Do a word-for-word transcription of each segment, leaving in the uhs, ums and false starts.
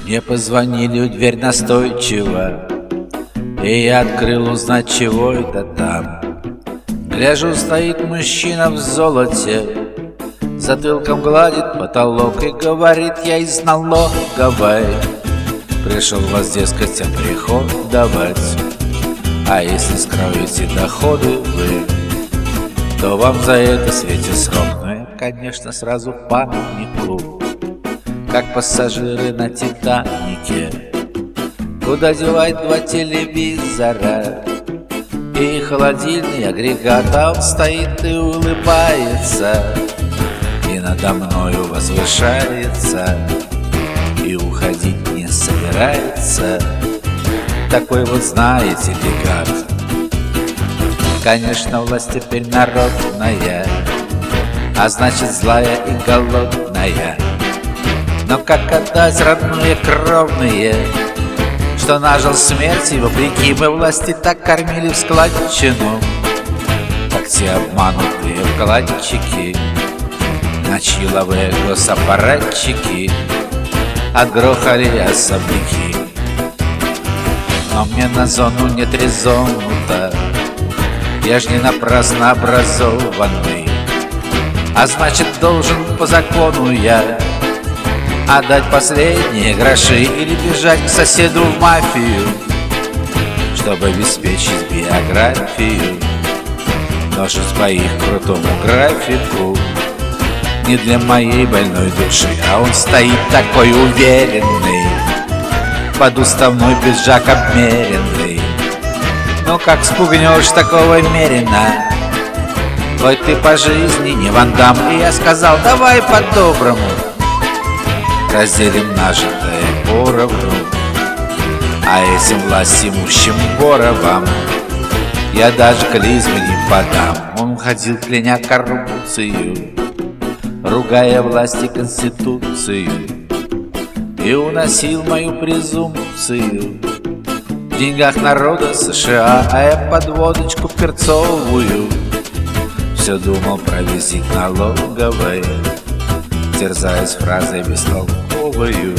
Мне позвонили в дверь настойчиво, и я открыл узнать, чего это там. Гляжу, стоит мужчина в золоте, затылком гладит потолок и говорит: я из налоговой. Пришел вас, дескать, приход давать, а если скроете доходы вы, то вам за это светит срок. Ну я, конечно, сразу в панику, как пассажиры на Титанике. Куда девать два телевизора и холодильный агрегат? А он стоит и улыбается, и надо мною возвышается, и уходить не собирается. Такой вот, знаете, легат. Конечно, власть теперь народная, а значит злая и голодная. Но как отдать родные кровные, что нажил смерти, вопреки мы власти так кормили в складчину, как те обманутые вкладчики, начиловые госаппаратчики отгрохали особняки. Но мне на зону нет резону-то, я ж не напрасно образованный, а значит должен по закону я отдать последние гроши или бежать к соседу в мафию, чтобы обеспечить биографию. Ношу по их крутому графику не для моей больной души, а он стоит такой уверенный, под уставной пиджак обмеренный. Ну как спугнешь такого мерина, хоть ты по жизни не Ван Дамм. И я сказал: давай по-доброму разделим нажитое поровну, а этим власть имущим боровам я даже клизмы не подам. Он ходил, кляня коррупцию, ругая власть и конституцию, и уносил мою презумпцию в деньгах народа США, а я под водочку перцовую все думал про визит налоговой, терзаясь фразой бестолковою: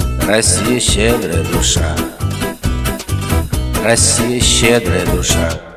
Россия щедрая душа, Россия щедрая душа.